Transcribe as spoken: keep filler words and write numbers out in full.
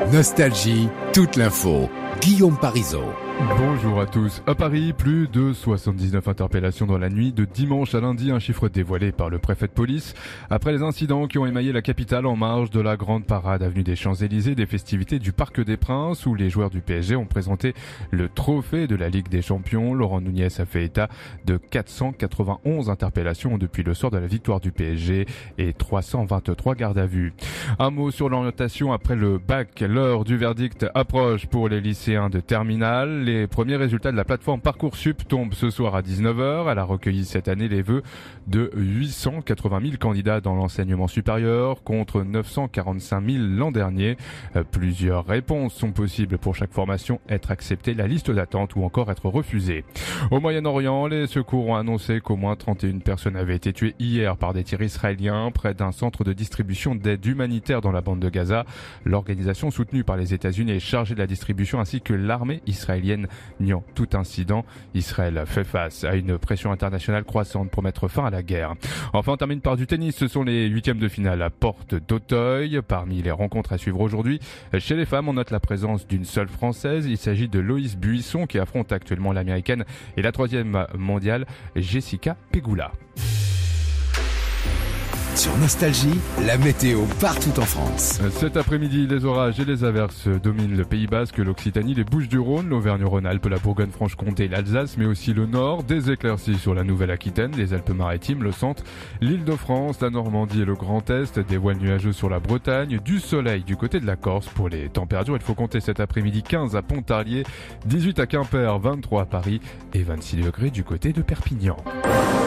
Nostalgie, toute l'info. Guillaume Parisot. Bonjour à tous. À Paris, plus de soixante-dix-neuf interpellations dans la nuit de dimanche à lundi, un chiffre dévoilé par le préfet de police. Après les incidents qui ont émaillé la capitale en marge de la grande parade avenue des Champs-Élysées, des festivités du Parc des Princes où les joueurs du P S G ont présenté le trophée de la Ligue des Champions, Laurent Nunez a fait état de quatre cent quatre-vingt-onze interpellations depuis le soir de la victoire du P S G et trois cent vingt-trois gardes à vue. Un mot sur l'orientation après le bac. L'heure du verdict approche pour les lycéens de terminale. Les premiers résultats de la plateforme Parcoursup tombent ce soir à dix-neuf heures. Elle a recueilli cette année les vœux de huit cent quatre-vingt mille candidats dans l'enseignement supérieur contre neuf cent quarante-cinq mille l'an dernier. Plusieurs réponses sont possibles pour chaque formation: être acceptée, la liste d'attente ou encore être refusée. Au Moyen-Orient, les secours ont annoncé qu'au moins trente et une personnes avaient été tuées hier par des tirs israéliens près d'un centre de distribution d'aide humanitaire dans la bande de Gaza. L'organisation soutenue par les États-Unis est chargée de la distribution ainsi que l'armée israélienne niant tout incident. Israël fait face à une pression internationale croissante pour mettre fin à la guerre. Enfin, on termine par du tennis. Ce sont les huitièmes de finale à Porte d'Auteuil. Parmi les rencontres à suivre aujourd'hui, chez les femmes, on note la présence d'une seule Française. Il s'agit de Loïs Buisson qui affronte actuellement l'Américaine et la troisième mondiale, Jessica Pegula. Sur Nostalgie, la météo partout en France. Cet après-midi, les orages et les averses dominent le Pays Basque, l'Occitanie, les Bouches-du-Rhône, l'Auvergne-Rhône-Alpes, la Bourgogne-Franche-Comté, l'Alsace, mais aussi le Nord. Des éclaircies sur la Nouvelle-Aquitaine, les Alpes-Maritimes, le Centre, l'Île-de-France, la Normandie et le Grand Est. Des voiles nuageux sur la Bretagne, du soleil du côté de la Corse. Pour les températures, il faut compter cet après-midi quinze à Pontarlier, dix-huit à Quimper, vingt-trois à Paris et vingt-six degrés du côté de Perpignan.